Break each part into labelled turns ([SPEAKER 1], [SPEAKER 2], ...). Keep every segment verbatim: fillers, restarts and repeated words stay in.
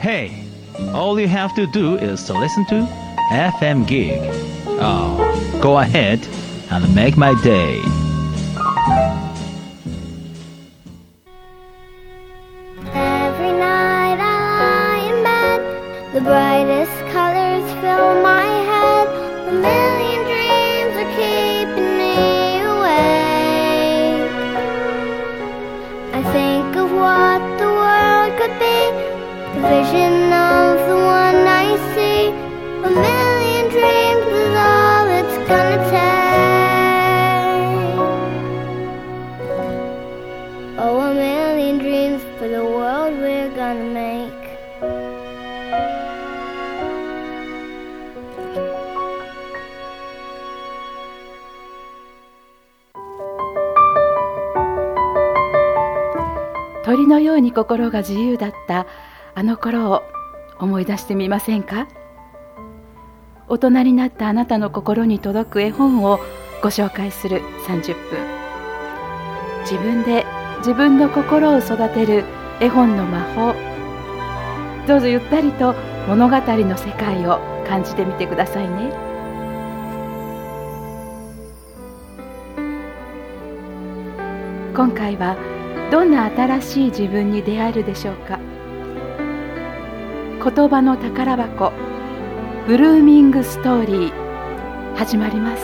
[SPEAKER 1] Hey, all you have to do is to listen to エフエム Gig. Oh, go ahead and make my day.
[SPEAKER 2] Every night I lie in bed, the brightest colors fill my head. A million dreams are keeping me awake. I think of what the world could be, the vision of the one I see. A million dreams is all it's gonna take. Oh, a million dreams for the world we're gonna make.
[SPEAKER 3] 鳥のように心が自由だったあの頃を思い出してみませんか？大人になったあなたの心に届く絵本をご紹介するさんじゅっぷん。自分で自分の心を育てる絵本の魔法。どうぞゆったりと物語の世界を感じてみてくださいね。今回はどんな新しい自分に出会えるでしょうか。言葉の宝箱ブルーミングストーリー始まります。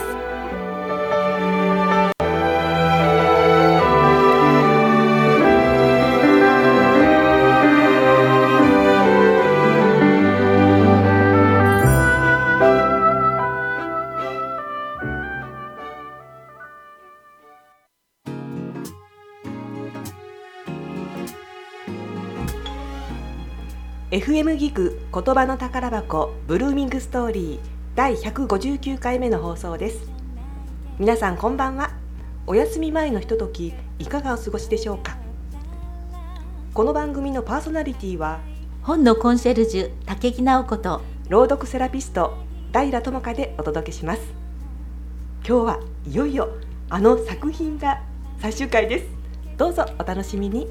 [SPEAKER 4] エフエム ギグ言葉の宝箱ブルーミングストーリーだいひゃくごじゅうきゅうかいめの放送です。皆さんこんばんは。お休み前のひとときいかがお過ごしでしょうか。この番組のパーソナリティは
[SPEAKER 5] 本のコンシェルジュ武木直子と
[SPEAKER 4] 朗読セラピスト平智香でお届けします。今日はいよいよあの作品が最終回です。どうぞお楽しみに。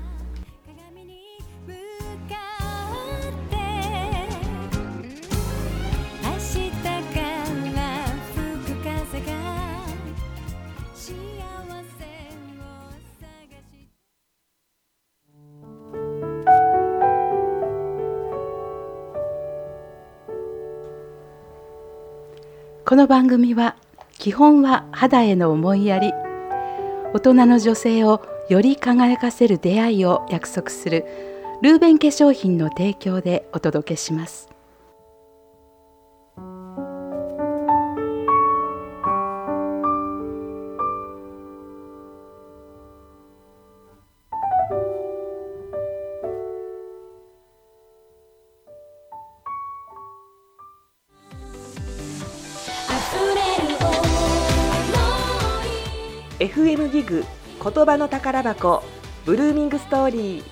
[SPEAKER 3] この番組は基本は肌への思いやり、大人の女性をより輝かせる出会いを約束するルーベン化粧品の提供でお届けします。
[SPEAKER 4] エフエム ギグ言葉の宝箱ブルーミングストーリー。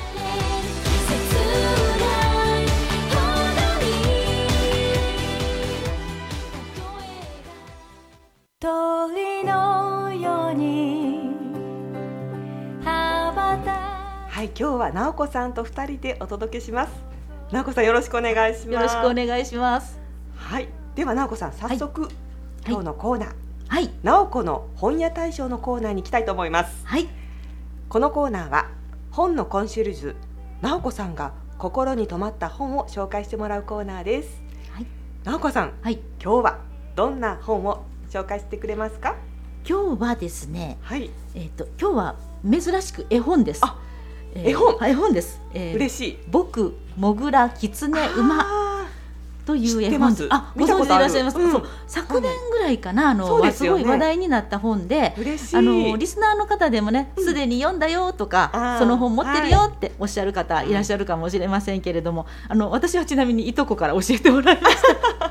[SPEAKER 5] 鳥のように羽ばた
[SPEAKER 4] はい、今日は直子さんとふたりでお届けします。直子さんよろしくお願いします。
[SPEAKER 5] よろしくお願いします。
[SPEAKER 4] はい、では直子さん早速、はい、今日のコーナー、
[SPEAKER 5] はい、
[SPEAKER 4] 直子の本屋大賞のコーナーに行きたいと思います。
[SPEAKER 5] はい、
[SPEAKER 4] このコーナーは本のコンシェルジュ直子さんが心に留まった本を紹介してもらうコーナーです。はい、直子さん、はい、今日はどんな本を紹介してくれますか？
[SPEAKER 5] 今日はですね、はい、えーと、今日は珍しく絵本です。
[SPEAKER 4] あ、えー、絵本、
[SPEAKER 5] 絵本です。えー、
[SPEAKER 4] 嬉しい。
[SPEAKER 5] 僕、モグラ、キツネ、馬という絵本です。あ、ご存知でいらっしゃいますか？うん、そう昨年ぐらいかな、あの、ね、すごい話題になった本で、あのリスナーの方でもね、すでに読んだよとか、うん、その本持ってるよっておっしゃる方いらっしゃるかもしれませんけれども、あの私はちなみにいとこから教えてもらいました。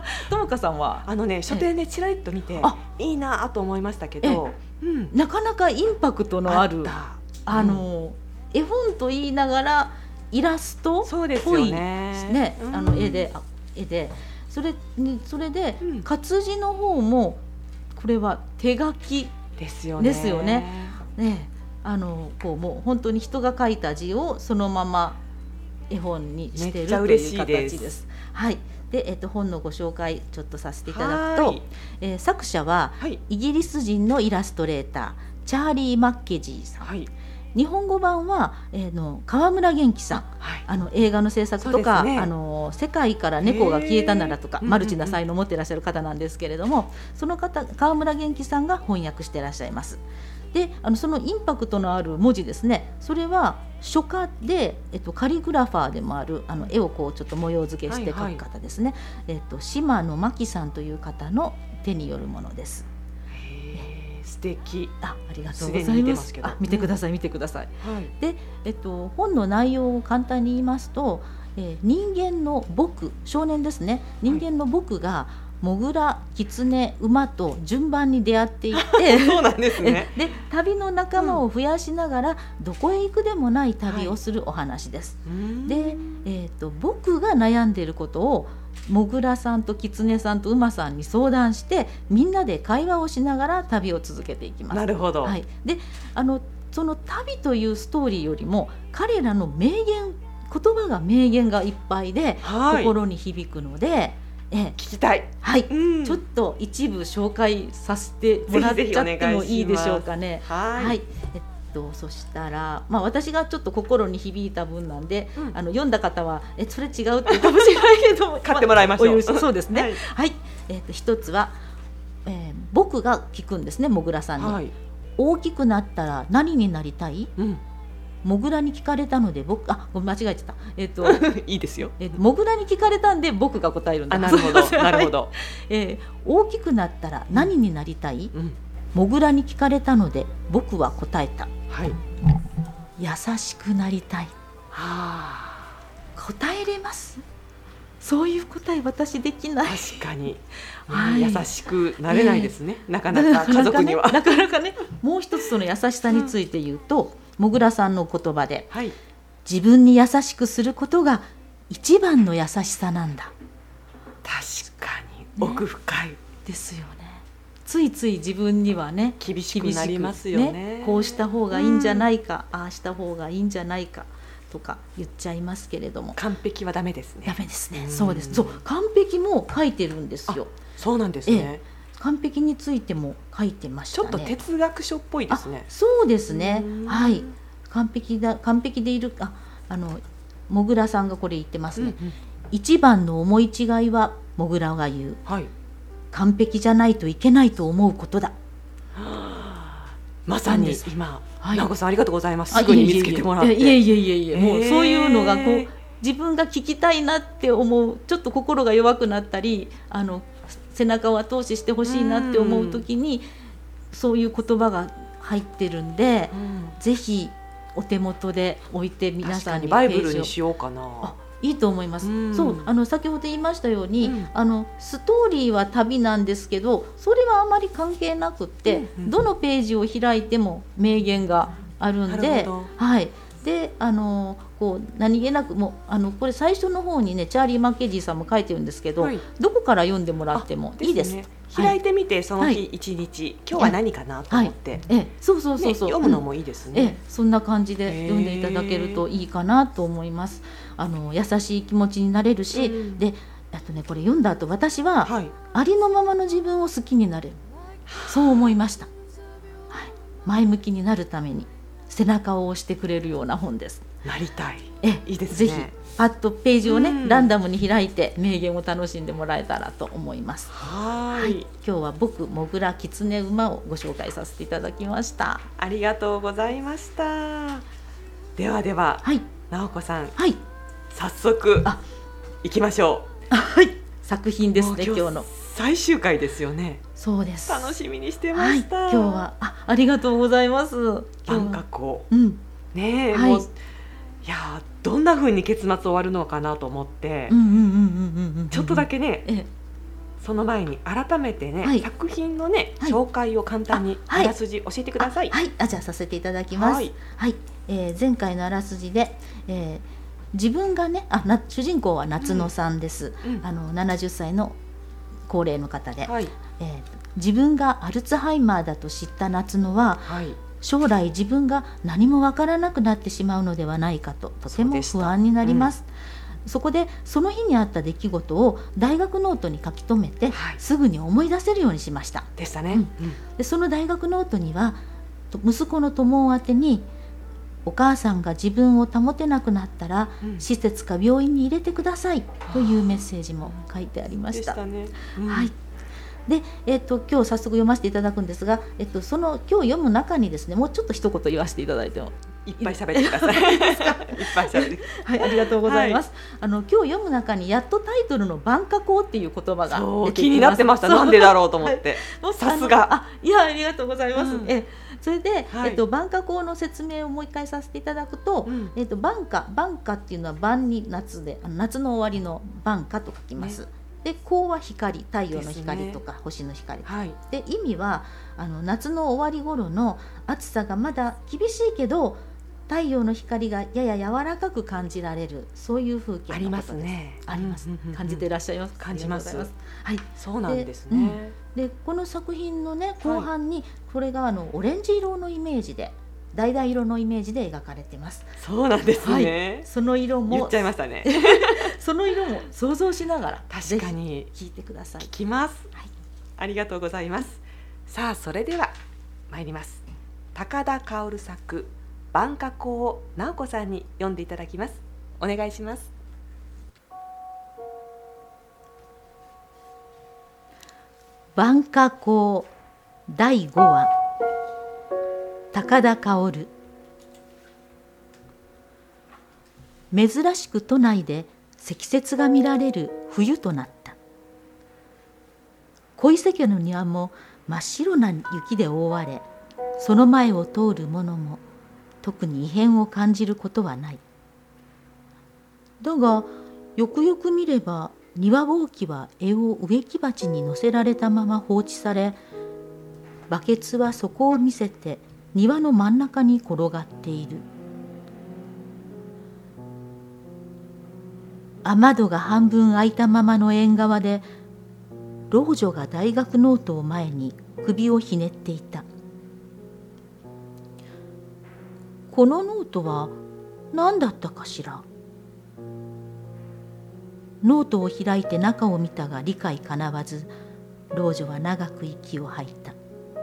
[SPEAKER 5] ともかさんは
[SPEAKER 4] あのね、書店でちらりと見ていいなと思いましたけど、
[SPEAKER 5] うん、なかなかインパクトのある あ, あの、うん、絵本と言いながらイラストっぽいですね、うん、あの絵で絵でそれにそれで、うん、活字の方もこれは手書き
[SPEAKER 4] ですよね。
[SPEAKER 5] ですよね。ね、あのこうもう本当に人が書いた字をそのまま絵本にしているという形です。です。はい。で、えっと、本のご紹介ちょっとさせていただくと、えー、作者はイギリス人のイラストレーターチャーリー・マッケジーさん、はい、日本語版は、えー、の川村元気さん、はい、あの映画の制作とか、ね、あの世界から猫が消えたならとかマルチな才能を持っていらっしゃる方なんですけれども、その方川村元気さんが翻訳していらっしゃいます。で、あのそのインパクトのある文字ですね、それは書家で、えっと、カリグラファーでもあるあの絵をこうちょっと模様付けして描く方ですね、はいはい、えっと、島野真紀さんという方の手によるものです。
[SPEAKER 4] へー、素敵。
[SPEAKER 5] あ、ありがとうございます。あ、見てください、見てください、はい、で、えっと、本の内容を簡単に言いますと、えー、人間の僕、少年ですね、人間の僕がモグラ、キツネ、馬と順番に出会っていって
[SPEAKER 4] そうなんですね。
[SPEAKER 5] で、旅の仲間を増やしながら、うん、どこへ行くでもない旅をするお話です、はい、で、えーと、僕が悩んでいることをモグラさんとキツネさんと馬さんに相談してみんなで会話をしながら旅を続けていきます。
[SPEAKER 4] なるほど、
[SPEAKER 5] はい、で、あのその旅というストーリーよりも彼らの名言、言葉が名言がいっぱいで、はい、心に響くので、ええ、
[SPEAKER 4] 聞きたい、
[SPEAKER 5] はい、うん、ちょっと一部紹介させてもらっちゃってもいいでしょうかね。はい、はい、えっと、そしたら、まあ、私がちょっと心に響いた分なんで、うん、あの読んだ方はえそれ違うって言うかもしれないけど
[SPEAKER 4] 買ってもらいましょう。
[SPEAKER 5] まあ、そうですね、はい、はい、えっと、一つは、えー、僕が聞くんですね、もぐらさんに、はい、大きくなったら何になりたい？うん、モグラに聞かれたので僕、あ、間違えちゃった、えー、と
[SPEAKER 4] いいですよ、
[SPEAKER 5] えー、モグラに聞かれたんで僕が答えるんです。
[SPEAKER 4] あ、なるほどなるほど、
[SPEAKER 5] えー、大きくなったら何になりたい？うん、モグラに聞かれたので僕は答えた、はい、優しくなりたい。はあ、答えれます？そういう答え私できない。
[SPEAKER 4] 確かに、はい、優しくなれないですね、えー、なかなか家族には
[SPEAKER 5] なかなかね。もう一つその優しさについて言うと、うん、もぐらさんの言葉で、はい、自分に優しくすることが一番の優しさなんだ。
[SPEAKER 4] 確かに奥深い、ね、
[SPEAKER 5] ですよね。ついつい自分にはね
[SPEAKER 4] 厳しくなりますよ ね,
[SPEAKER 5] ねこうした方がいいんじゃないか、うん、ああした方がいいんじゃないかとか言っちゃいますけれども、
[SPEAKER 4] 完璧はダメですね。
[SPEAKER 5] ダメですね、うん、そうです。そう、完璧も書いてるんですよ。
[SPEAKER 4] そうなんですね、ええ、
[SPEAKER 5] 完璧についても書いてましたね。
[SPEAKER 4] ちょっと哲学書っぽいですね。
[SPEAKER 5] そうですね、はい、完璧だ、完璧でいる、あ、あのもぐらさんがこれ言ってますね、うんうん、一番の思い違いはもぐらが言う、はい、完璧じゃないといけないと思うことだ。は
[SPEAKER 4] あ、まさに今、はい、直子さんありがとうございます。すぐに見つけてもらって。
[SPEAKER 5] いえいえいえいえ、もうそういうのがこう自分が聞きたいなって思う、ちょっと心が弱くなったり、あの背中を後押ししてほしいなって思うときに、そういう言葉が入ってるんで、うん、ぜひお手元で置いて皆さんに
[SPEAKER 4] バイブルにしようかな。
[SPEAKER 5] あ、いいと思います、うん、そう、あの先ほど言いましたように、うん、あのストーリーは旅なんですけど、それはあまり関係なくって、うんうん、どのページを開いても名言があるんで、はい、で、あのこう何気なくもうあのこれ最初の方にねチャーリー・マッケジーさんも書いてるんですけど、はい、どこから読んでもらってもいいです。
[SPEAKER 4] 開いてみてその日一日、はい、今日は何かなと思って、はい、え
[SPEAKER 5] そうそうそうそう、
[SPEAKER 4] ね、読むのもいいですね、
[SPEAKER 5] うん、えそんな感じで読んでいただけるといいかなと思います。あの優しい気持ちになれるし、うん、であとねこれ読んだ後私は、はい、ありのままの自分を好きになれる、そう思いました、はい、前向きになるために背中を押してくれるような本です。
[SPEAKER 4] なりたい、
[SPEAKER 5] えいいですね。ぜひパッとページをね、うん、ランダムに開いて名言を楽しんでもらえたらと思います。はい、はい、今日は僕もぐらきつね馬をご紹介させていただきました。
[SPEAKER 4] ありがとうございました。ではでは、はい、直子さん、はい、早速行きましょ
[SPEAKER 5] う。はい、作品ですね。今日の
[SPEAKER 4] 最終回ですよね。
[SPEAKER 5] そうです。
[SPEAKER 4] 楽しみにしてました、
[SPEAKER 5] はい、今日は あ, ありがとうございます。
[SPEAKER 4] なんかこう、うん、ねえ、はい、もういやどんな風に結末終わるのかなと思って、ちょっとだけね、ええ、その前に改めてね、はい、作品のね、はい、紹介を簡単にあらすじ教えてください。
[SPEAKER 5] はい、はい、あじゃあさせていただきます。はい、はい、えー、前回のあらすじで、えー、自分がねあな主人公は夏野さんです、うん、あのななじゅっさいの高齢の方で、はい、えー、自分がアルツハイマーだと知った夏野は、はい、 将来自分が何もわからなくなってしまうのではないかととても不安になります。そこでその日にあった出来事を大学ノートに書き留めて、はい、すぐに思い出せるようにしました。
[SPEAKER 4] でしたね、
[SPEAKER 5] うん、でその大学ノートには息子の友宛てに、お母さんが自分を保てなくなったら、うん、施設か病院に入れてくださいというメッセージも書いてありました。
[SPEAKER 4] でしたね、うん、
[SPEAKER 5] はいでえー、と今日早速読ませていただくんですが、えっと、その今日読む中にですね、もうちょっと一言言わせていただいても
[SPEAKER 4] いっぱい喋ってください。いっぱい喋って
[SPEAKER 5] はい、ありがとうございます。はい、あの今日読む中にやっとタイトルの晩夏光っていう言葉が出てきます。
[SPEAKER 4] 気になってました。なんでだろうと思って。さすが。
[SPEAKER 5] あ、いやありがとうございます。うん、えそれで、はい、えっと晩夏光の説明をもう一回させていただくと、うん、えっと晩夏晩夏っていうのは晩に夏で、あの夏の終わりの晩夏と書きます。ね、で光は光、太陽の光とか、ね、星の光、はい、で意味はあの夏の終わり頃の暑さがまだ厳しいけど太陽の光がやや柔らかく感じられる、そういう風景のことです。ありますね。あります、うんうんうん、感じていらっしゃいます。
[SPEAKER 4] 感じます。はい、そうなんです
[SPEAKER 5] ね。で、うん、でこの作品のね後半にこれがあのオレンジ色のイメージで、橙色のイメージで描かれてます。
[SPEAKER 4] そうなんですね。
[SPEAKER 5] はい、その色も
[SPEAKER 4] 言っちゃいましたね。
[SPEAKER 5] その色も想像しながら
[SPEAKER 4] 確かに
[SPEAKER 5] 聞いてください。
[SPEAKER 4] 聞きます。はい、ありがとうございます。さあそれでは参ります。高田薫作晩夏光を直子さんに読んでいただきます。お願いします。
[SPEAKER 5] 晩夏光だいごわ、高田薫。珍しく都内で積雪が見られる冬となった。小伊勢家の庭も真っ白な雪で覆われ、その前を通る者も特に異変を感じることはない。だがよくよく見れば庭ぼうきは柄を植木鉢に乗せられたまま放置され、バケツは底を見せて庭の真ん中に転がっている。雨戸が半分開いたままの縁側で、老女が大学ノートを前に首をひねっていた。このノートは何だったかしら。ノートを開いて中を見たが理解かなわず、老女は長く息を吐いた。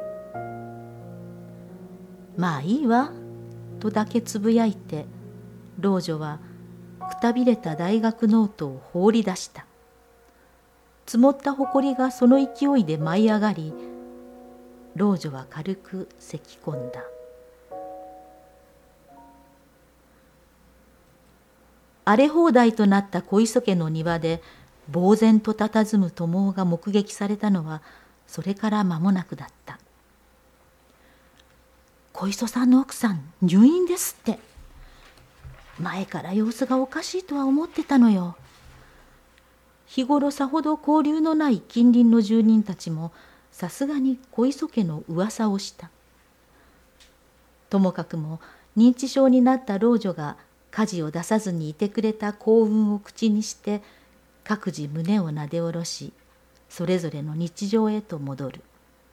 [SPEAKER 5] まあいいわとだけつぶやいて、老女はくたびれた大学ノートを放り出した。積もったほこりがその勢いで舞い上がり、老女は軽く咳き込んだ。荒れ放題となった小磯家の庭で呆然と佇む友が目撃されたのはそれから間もなくだった。小磯さんの奥さん入院ですって。前から様子がおかしいとは思ってたのよ。日頃さほど交流のない近隣の住人たちもさすがに小磯家の噂をした。ともかくも認知症になった老女が火事を出さずにいてくれた幸運を口にして各自胸をなで下ろし、それぞれの日常へと戻る。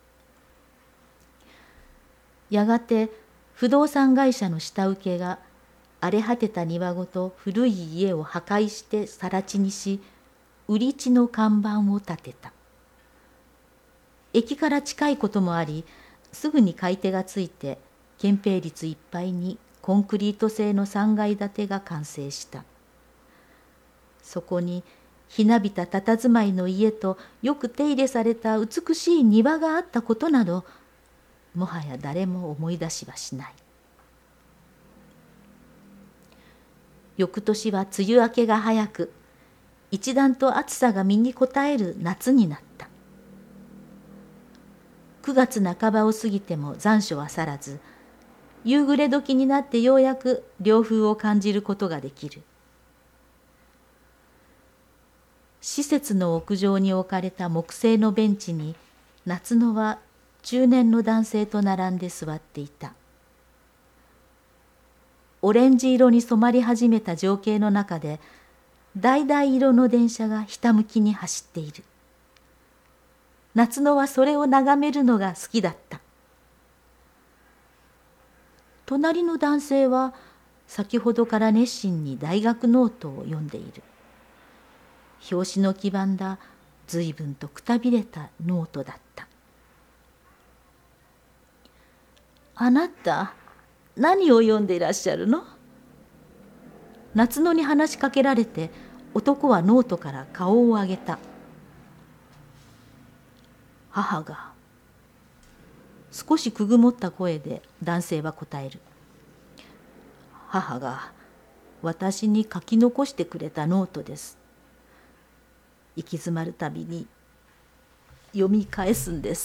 [SPEAKER 5] やがて不動産会社の下請けが荒れ果てた庭ごと古い家を破壊して更地にし、売り地の看板を立てた。駅から近いこともあり、すぐに買い手がついて建蔽率いっぱいにコンクリート製のさんがい建てが完成した。そこにひなびた佇まいの家とよく手入れされた美しい庭があったことなど、もはや誰も思い出しはしない。翌年は梅雨明けが早く、一段と暑さが身にこたえる夏になった。くがつなかばを過ぎても残暑は去らず、夕暮れ時になってようやく涼風を感じることができる。施設の屋上に置かれた木製のベンチに夏野は中年の男性と並んで座っていた。オレンジ色に染まり始めた情景の中で橙色の電車がひたむきに走っている。夏野はそれを眺めるのが好きだった。 隣の男性は先ほどから熱心に大学ノートを読んでいる。表紙の黄ばんだ随分とくたびれたノートだった。あなた、何を読んでいらっしゃるの？夏野に話しかけられて、男はノートから顔を上げた。母が。少しくぐもった声で男性は答える。母が私に書き残してくれたノートです。行き詰まるたびに読み返すんです。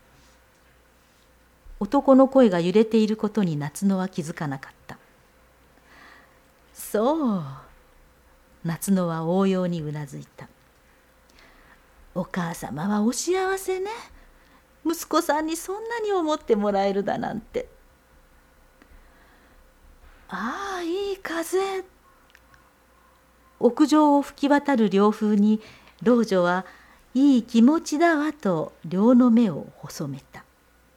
[SPEAKER 5] 男の声が揺れていることに夏野は気づかなかった。そう、夏野は応用にうなずいた。お母様はお幸せね。息子さんにそんなに思ってもらえるだなんて。ああ、いい風。屋上を吹き渡る涼風に老女はいい気持ちだわと両の目を細めた。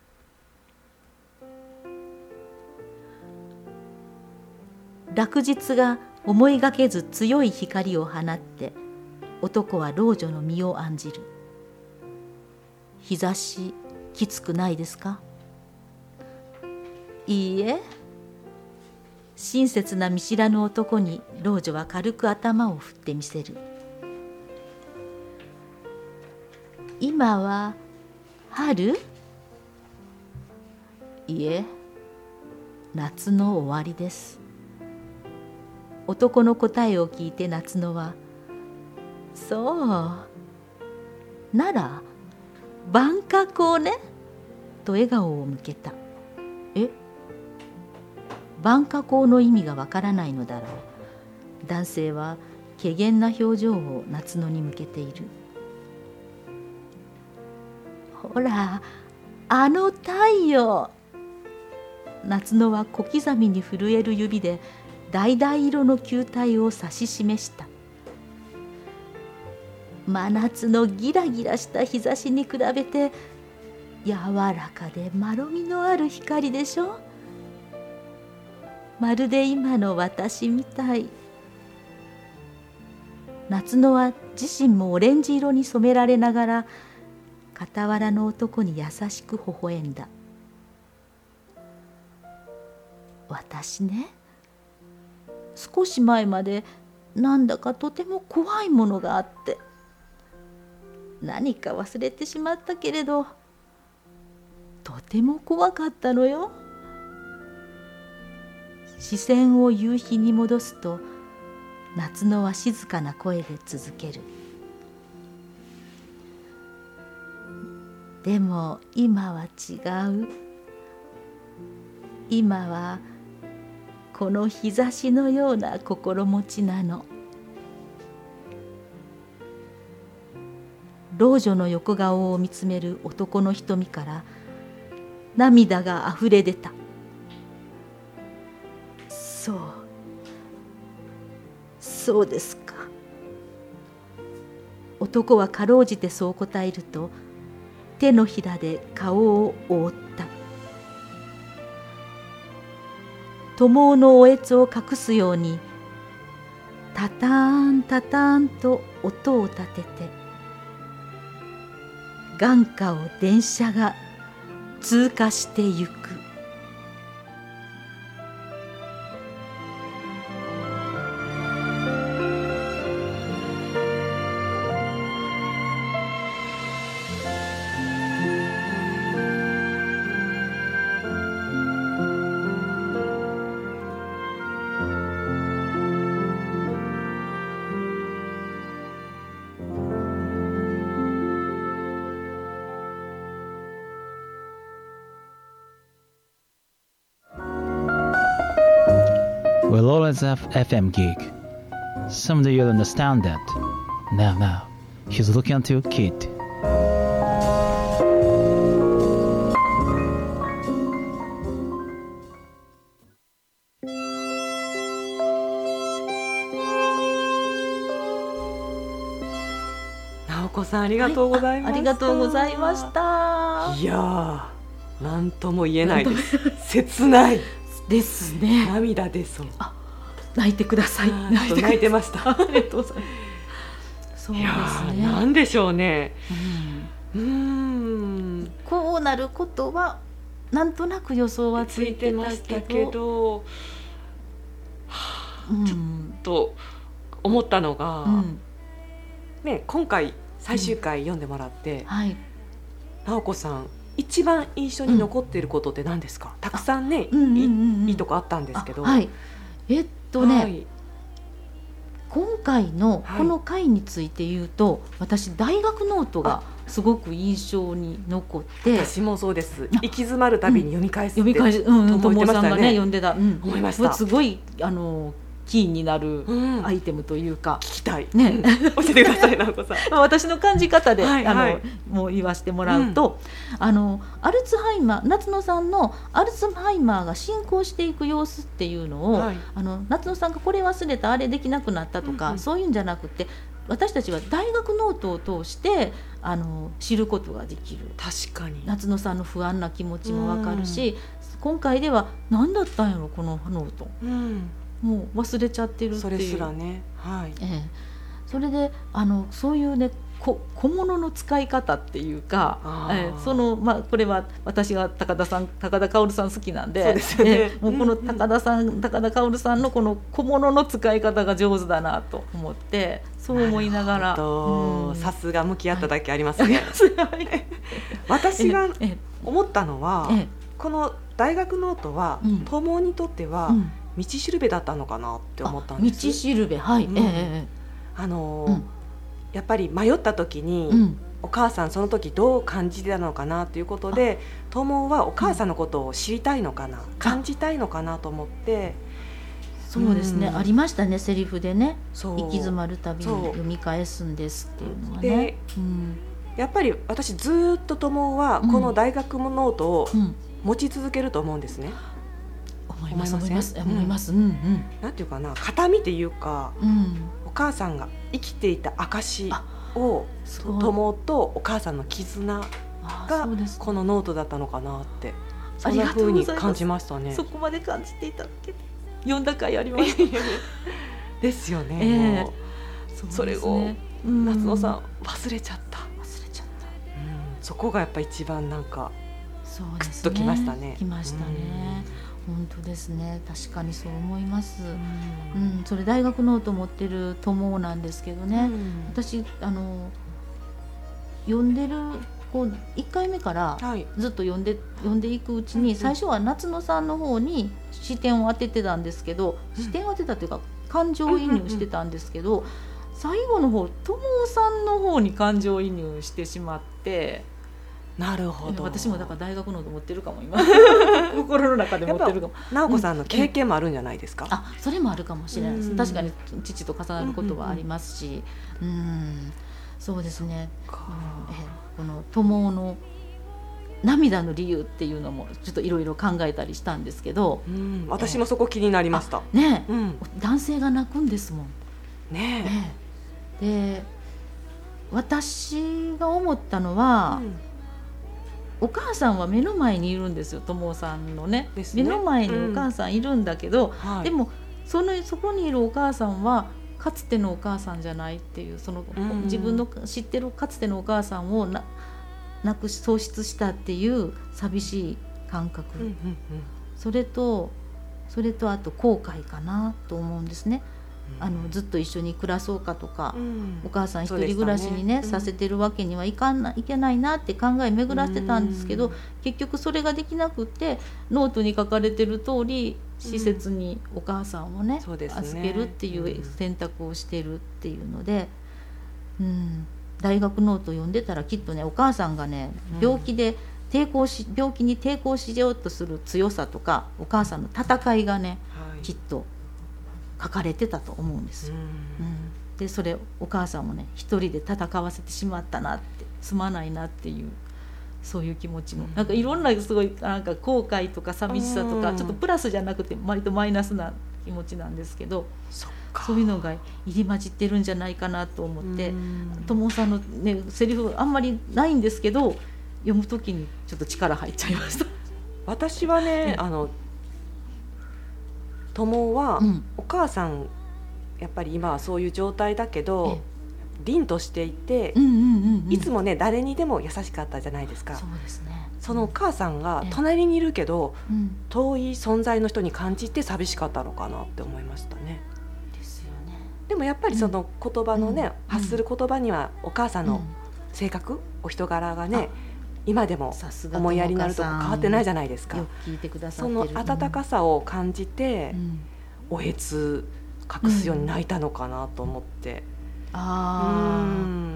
[SPEAKER 5] 落日が思いがけず強い光を放って男は老女の身を案じる。日差しきつくないですか？いいえ。親切な見知らぬ男に老女は軽く頭を振ってみせる。今は春？いえ、夏の終わりです。男の答えを聞いて夏野は、そうなら晩夏光ねと笑顔を向けた。え、晩夏光の意味がわからないのだろう。男性は怪訝な表情を夏野に向けている。ほら、あの太陽。夏野は小刻みに震える指で橙色の球体を指し示した。真夏のギラギラした日差しに比べて柔らかでまろみのある光でしょ。まるで今の私みたい。夏野は自身もオレンジ色に染められながら傍らの男に優しく微笑んだ。私ね、少し前までなんだかとても怖いものがあって、何か忘れてしまったけれどとても怖かったのよ。視線を夕日に戻すと夏野は静かな声で続ける。でも今は違う。今はこの日差しのような心持ちなの。老女の横顔を見つめる男の瞳から涙があふれ出た。そう、そうですか。男はかろうじてそう答えると手のひらで顔を覆った。灯のおえつを隠すようにタターンタターンと音を立てて眼下を電車が通過してゆく。
[SPEAKER 1] We'll always have F M gig. Someday you'll understand that. Now, now, he's looking at you, kid.
[SPEAKER 4] Naokoさん、ありがとうございました。
[SPEAKER 5] はい、あ、ありがとうございました。
[SPEAKER 4] いやー、なんとも言えないです。切ない。
[SPEAKER 5] ですね。
[SPEAKER 4] 涙出そう。
[SPEAKER 5] あ、泣いてください。
[SPEAKER 4] 泣いて泣いてました。
[SPEAKER 5] ありがとうございます。そうですね。
[SPEAKER 4] なんでしょうね。
[SPEAKER 5] うん、うーんこうなることはなんとなく予想はついてましたけど、
[SPEAKER 4] はあ、ちょっと思ったのが、うん、ね、今回最終回読んでもらって、うん、はい、直子さん一番印象に残っていることって何ですか？うん、たくさんね、うんうんうんうん、いいとこあったんですけど、
[SPEAKER 5] はい、えっとね、はい、今回のこの回について言うと、はい、私大学ノートがすごく印象に残って、
[SPEAKER 4] 私もそうです。行き詰まるたびに読み返すって、
[SPEAKER 5] うん、読み返し、うん、友さんがね読んでた、
[SPEAKER 4] うん、思いました。
[SPEAKER 5] すごいあのキーになるアイテムというか、うん、
[SPEAKER 4] 聞きたい、ね、教えてください、直子さん。
[SPEAKER 5] 私の感じ方で、はいはい、あのもう言わせてもらうと、うん、あのアルツハイマー、夏野さんのアルツハイマーが進行していく様子っていうのを、はい、あの夏野さんがこれ忘れた、あれできなくなったとか、うんうん、そういうんじゃなくて、私たちは大学ノートを通してあの知ることができる。
[SPEAKER 4] 確かに
[SPEAKER 5] 夏野さんの不安な気持ちもわかるし、うん、今回では何だったんやろこのノート、うん、もう忘れちゃってるっていう、
[SPEAKER 4] それすらね、はい、
[SPEAKER 5] ええ、それであのそういうねこ小物の使い方っていうか、ええ、そのまあこれは私が高田さん高田薫さん好きなんで、そうですよね、ええ、もうこの高田さん、うんうん、高田薫さんのこの小物の使い方が上手だなと思って、そう思いながら、
[SPEAKER 4] うん、さすが向き合っただけありますね、はい、私が思ったのは、ええ、この大学ノートは、うん、友にとっては、うん道しるべだったのかなって思ったんです。
[SPEAKER 5] 道しるべ、はい、うん、え
[SPEAKER 4] ー、あのーうん、やっぱり迷った時に、うん、お母さんその時どう感じてたのかなということで、友はお母さんのことを知りたいのかな、うん、感じたいのかなと思って、
[SPEAKER 5] そうですね、うん、ありましたね、セリフでね、行き詰まるたびに読み返すんですっていうのはね。で、うん、
[SPEAKER 4] やっぱり私ずっと友はこの大学のノートを持ち続けると思うんですね。
[SPEAKER 5] 思います思います思います、うんうん、
[SPEAKER 4] なんていうかな、形見っていうか、うん、お母さんが生きていた証を友とお母さんの絆がこのノートだったのかなって、そんな風に感じましたね。
[SPEAKER 5] そこまで感じていただけて読んだ回ありました
[SPEAKER 4] ですよね、えー、もう そ, うそれを夏野さん忘れちゃった
[SPEAKER 5] 忘れちゃった、
[SPEAKER 4] うん、そこがやっぱ一番なんか
[SPEAKER 5] そうですね、
[SPEAKER 4] グッときましたね。
[SPEAKER 5] きましたね、うん、本当ですね、確かにそう思います、うんうん、それ大学ノート持ってる友なんですけどね、うん、私あの読んでるこういっかいめからずっと読んで、はい、読んでいくうちに、最初は夏野さんの方に視点を当ててたんですけど、うん、視点を当てたというか感情移入してたんですけど、うんうんうん、最後の方友さんの方に感情移入してしまって、
[SPEAKER 4] なるほど、
[SPEAKER 5] 私もだから大学ノート持ってるかも、今心の中で持ってるかも。
[SPEAKER 4] 直子さんの経験もあるんじゃないですか、
[SPEAKER 5] うん、あ、それもあるかもしれないです、うん、確かに父と重なることはありますし、うんうんうん、そうですね、うん、えこの友の涙の理由っていうのもちょっといろいろ考えたりしたんですけど、
[SPEAKER 4] うん、私もそこ気になりました、
[SPEAKER 5] ね、うん、男性が泣くんですもん
[SPEAKER 4] ね、
[SPEAKER 5] ねで私が思ったのは、うん、お母さんは目の前にいるんですよ、友さんの ね, ね目の前にお母さんいるんだけど、うんはい、でも そ, のそこにいるお母さんはかつてのお母さんじゃないっていう、その、うん、自分の知ってるかつてのお母さんをな亡くし喪失したっていう寂しい感覚、うんうんうん、それとそれとあと後悔かなと思うんですね、うん、あのずっと一緒に暮らそうかとか、うん、お母さん一人暮らしに ね, ね、うん、させてるわけにはいかないけないなって考え巡らせてたんですけど、うん、結局それができなくってノートに書かれてる通り施設にお母さんを ね,、うん、ね預けるっていう選択をしてるっていうので、うん、大学ノート読んでたらきっとね、お母さんがね病気で抵抗し病気に抵抗しようとする強さとか、お母さんの戦いがね、はい、きっと書かれてたと思うんですよ、うんうん、でそれお母さんもね一人で戦わせてしまったなって、すまないなっていう、そういう気持ちも、うん、なんかいろんなすごいなんか後悔とか寂しさとか、うん、ちょっとプラスじゃなくて割とマイナスな気持ちなんですけど、そっか、そういうのが入り混じってるんじゃないかなと思って、友さんの、ね、セリフあんまりないんですけど読むときにちょっと力入っちゃいました。
[SPEAKER 4] 私はね、あの友は、うん、お母さんやっぱり今はそういう状態だけど凛としていて、うんうんうんうん、いつもね誰にでも優しかったじゃないですか。
[SPEAKER 5] そうですね。
[SPEAKER 4] そのお母さんが隣にいるけど、うん、遠い存在の人に感じて寂しかったのかなって思いましたね。
[SPEAKER 5] ですよね。
[SPEAKER 4] でもやっぱりその言葉のね、うん、発する言葉にはお母さんの性格、うん、お人柄がね今でも思いやりになると変わってないじゃないですか。
[SPEAKER 5] よく聞いてくださってる。
[SPEAKER 4] その温かさを感じて、うん、おへつ隠すように泣いたのかなと思って、
[SPEAKER 5] うん、ああ、うん、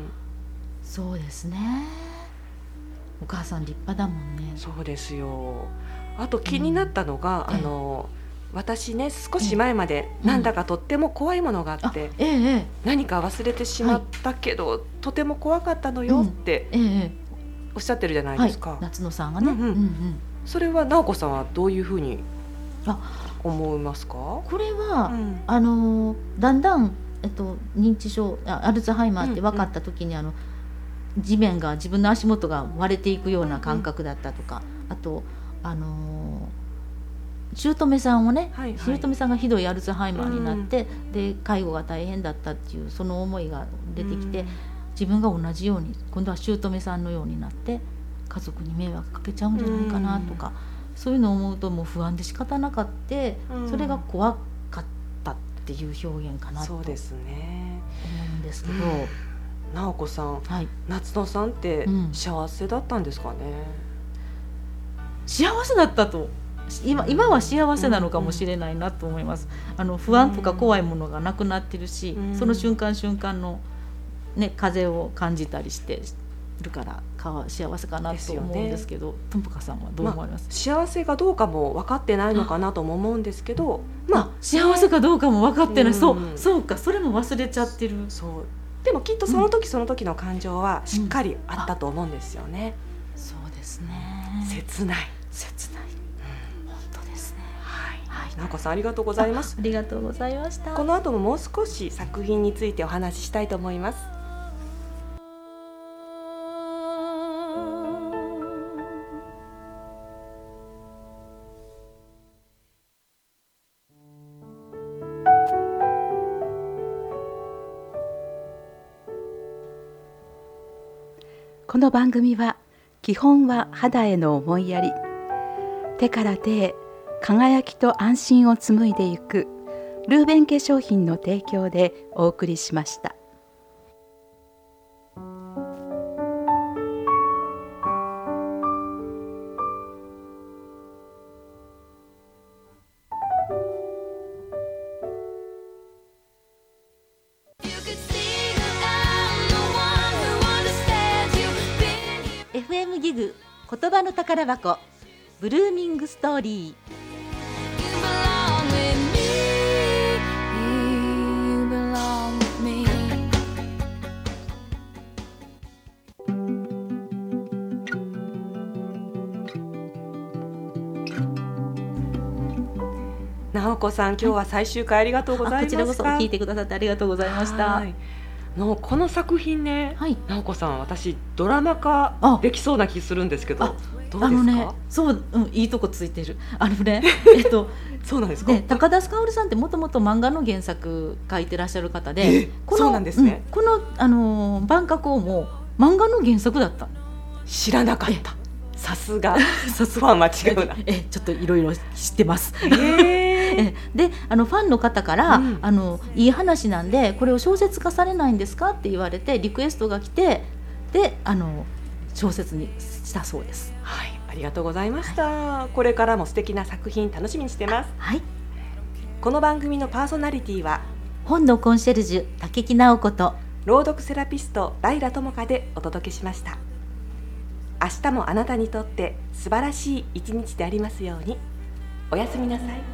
[SPEAKER 5] そうですね。お母さん立派だもんね。
[SPEAKER 4] そうですよ。あと気になったのが、うん、あの私ね少し前までなんだかとっても怖いものがあって、うんええ、何か忘れてしまったけど、はい、とても怖かったのよって、うんええ、おっしゃってるじゃないですか、
[SPEAKER 5] はい、夏野さんがね、うんうんうんうん、
[SPEAKER 4] それは直子さんはどういうふうに思いますか？
[SPEAKER 5] これは、うん、あのだんだん、えっと、認知症アルツハイマーって分かった時に、うんうん、あの地面が自分の足元が割れていくような感覚だったとか、うん、あとあの姑さんをね、はいはい、姑さんがひどいアルツハイマーになって、うん、で介護が大変だったっていうその思いが出てきて、うん、自分が同じように今度は姑さんのようになって家族に迷惑かけちゃうんじゃないかなとか、うん、そういうのを思うともう不安で仕方なかった、うん、それが怖かったっていう表現かなと思うんですけど、うん
[SPEAKER 4] 直子さん、はい、夏野さんって幸せだったんですかね？
[SPEAKER 5] うん、幸せだったと 今, 今は幸せなのかもしれないなと思います、うんうん、あの不安とか怖いものがなくなってるし、うん、その瞬間瞬間の、ね、風を感じたりしてるから幸せかなと思うんですけど、ともかさんはどう思われます？まあ、
[SPEAKER 4] 幸せかどうかも分かってないのかなとも思うんですけど、
[SPEAKER 5] まあ、幸せかどうかも分かってない、うん、そう、そうかそれも忘れちゃってる。
[SPEAKER 4] そうでもきっとその時その時の感情はしっかりあったと思うんですよね、
[SPEAKER 5] うん、そうですね。
[SPEAKER 4] 切ない
[SPEAKER 5] 切ない、うん、本当ですね。
[SPEAKER 4] はい、はい、直子さんありがとうございます。
[SPEAKER 5] ありがとうございました。
[SPEAKER 4] この後ももう少し作品についてお話ししたいと思います。
[SPEAKER 3] この番組は基本は肌への思いやり、手から手へ輝きと安心を紡いでいくルーベン化粧品の提供でお送りしました。
[SPEAKER 5] エフエム ギグ言葉の宝箱ブルーミングストーリー。
[SPEAKER 4] 直子さん今日は最終回ありがとうございました。
[SPEAKER 5] こちらこそ聞いてくださってありがとうございました。はい
[SPEAKER 4] のこの作品ね、はい、直子さん私ドラマ化できそうな気するんですけどどうですか？あのね、
[SPEAKER 5] そう、うん、いいとこついてる。あのねえっと
[SPEAKER 4] そうなんですか？
[SPEAKER 5] ね、高田薫さんってもともと漫画の原作書いてらっしゃる方で、
[SPEAKER 4] このそうなんですね、
[SPEAKER 5] うん、この、あのー、万華鏡も漫画の原作だった。
[SPEAKER 4] 知らなかった。さすがさすが間違うな
[SPEAKER 5] えちょっといろいろ知ってます。えであのファンの方から、うん、あのいい話なんでこれを小説化されないんですかって言われてリクエストが来てであの小説にしたそうです。
[SPEAKER 4] はい、ありがとうございました、はい、これからも素敵な作品楽しみにしてます。
[SPEAKER 5] はい、
[SPEAKER 4] この番組のパーソナリティは
[SPEAKER 5] 本のコンシェルジュ竹木直子と
[SPEAKER 4] 朗読セラピストライラ智香でお届けしました。明日もあなたにとって素晴らしい一日でありますように。おやすみなさい。